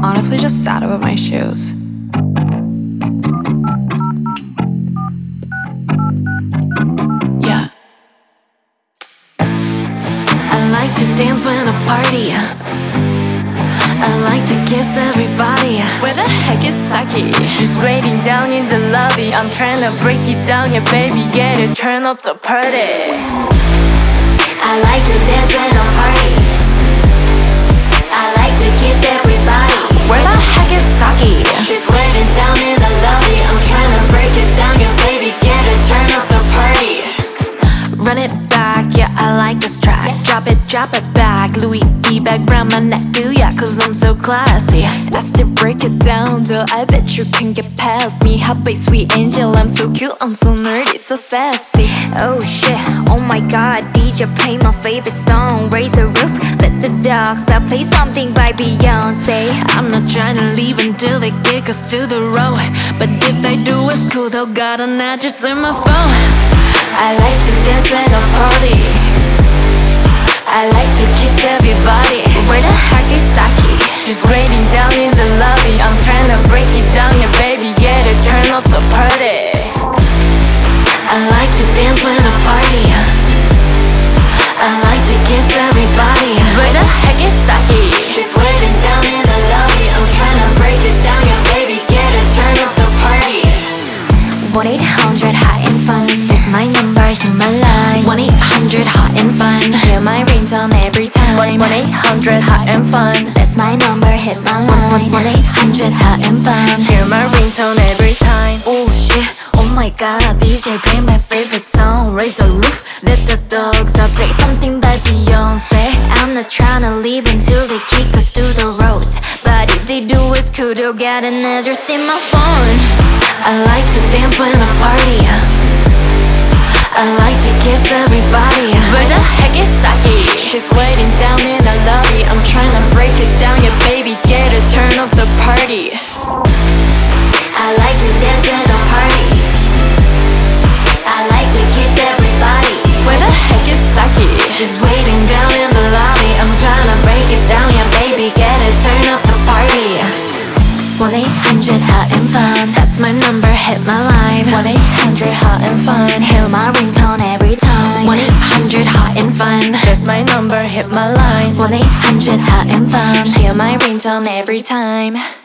honestly just sad about my shoes. Yeah. I like to dance when I party. I like to kiss everybody. Where the heck is Saki? She's waiting down in the lobby. I'm trying to break it down, yeah baby, get it, turn up the party. I like to dance when I party. I like to kiss everybody. Where the heck is Saki? She's waiting down in the lobby. I'm trying to break it down, yeah baby, get it, turn up the party. Run it back, yeah, I like this track. Drop it back. Louis V bag round my neck, ooh yeah, cause I'm so classy. I still break it down, though I bet you can get past me. Hot babe, sweet angel, I'm so cute, I'm so nerdy, so sassy. Oh shit, oh my god, DJ play my favorite song. Raise the roof, let the dogs out, play something by Beyonce. I'm not trying to leave until they kick us to the road, but if they do, it's cool, they'll got an address in my phone. I like to dance when I party. I like to kiss everybody. Where the heck is Saki? She's waiting down in the lobby. I'm trying to break it down, yeah baby, get it, turn up the party. I like to dance when I party. I like to kiss everybody. Where the heck is Saki? She's waiting down in the lobby. I'm trying to break it down, yeah baby, get it, turn up the party. 1-800 hot and fun. That's my number, hear my line. 1-800 hot and fun. Hear my ringtone every time. 1-800 hot and fun. That's my number, hit my line. 1-800 hot and fun. Hear my ringtone every time. Oh shit, oh my god, DJ play my favorite song. Raise the roof, let the dogs out, play something by Beyonce. I'm not trying to leave until they kick us to the roads, but if they do, it's cool, they'll get an address in my phone. I like to dance when I party. I like to kiss everybody. Where the heck is Saki? She's waiting down in the lobby. I'm trying to break it down, yeah baby, get it, turn up the party. I like to dance when I party. I like to kiss everybody. Where the heck is Saki? She's waiting down in the lobby. I'm trying to break it down, yeah baby, get it, turn up the party. 1-800 hot and fun. That's my number, hit my line. 1-800 hot and fun. Hear my ringtone every time. 1-800 hot and fun. That's my number, hit my line. 1-800 hot and fun. Hear my ringtone every time.